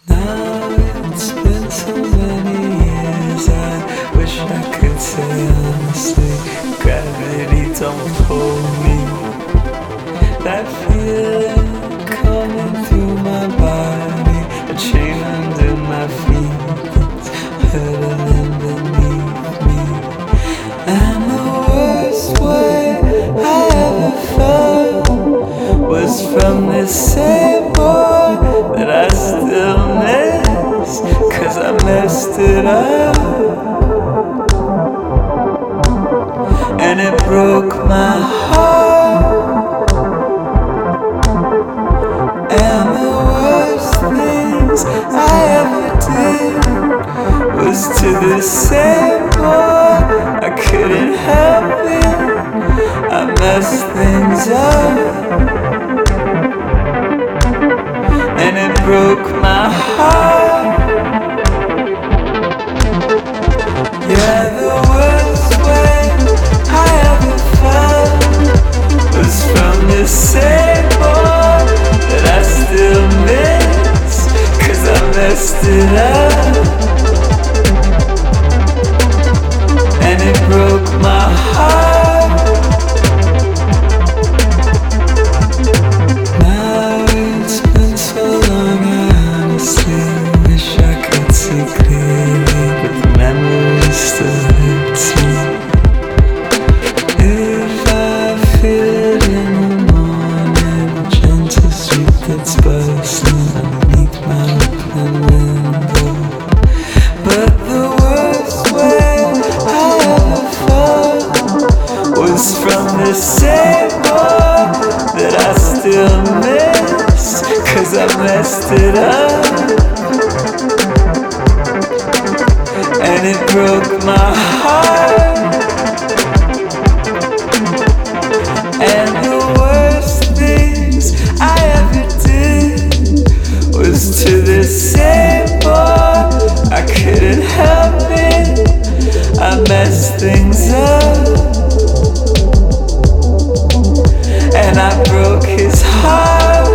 Now it's been so many years, I wish I could say honestly, gravity don't hold me. That feeling coming through my body, a chain under my feet, it's hurtling beneath me. And the worst way I ever felt was from this same boy that I still miss, 'cause I messed it up. And it broke my heart. And the worst things I ever did was to the same boy. I couldn't help it, I messed things up. And it broke my heart. Yeah, the worst way I ever felt was from this same boy that I still miss, 'cause I messed it up. And it broke my heart. Now it's been so long, I honestly wish I could see clearly, but the memory still hits me. If I feel it in the morning, a gentle street that's bustling underneath my open window. But the worst way I ever felt was from the same boy that I still miss, 'cause I messed it up. And it broke my heart. And the worst things I ever did was to this same boy. I couldn't help it, I messed things up. And I broke his heart.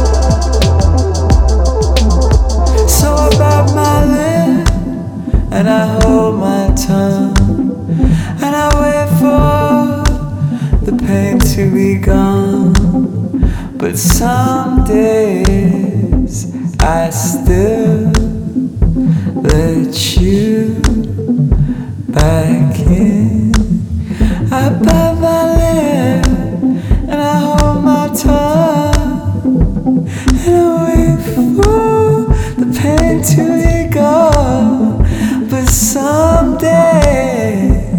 So I bite my lip and I hold my tongue, and I wait for the pain to be gone. But some days I still let you back in. I bite my lip and I hold my tongue, and I wait for the pain to be gone. But some days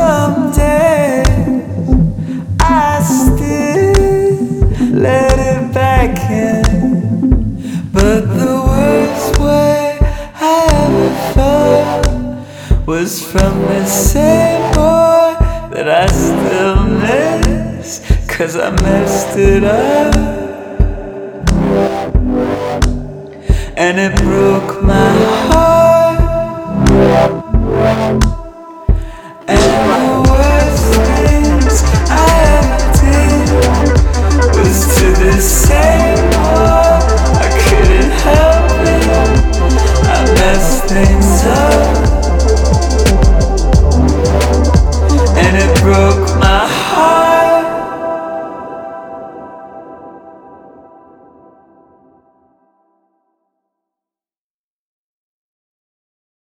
I still let it back in. But the worst way I ever felt was from the same boy that I still miss, 'cause I messed it up. And it broke my heart.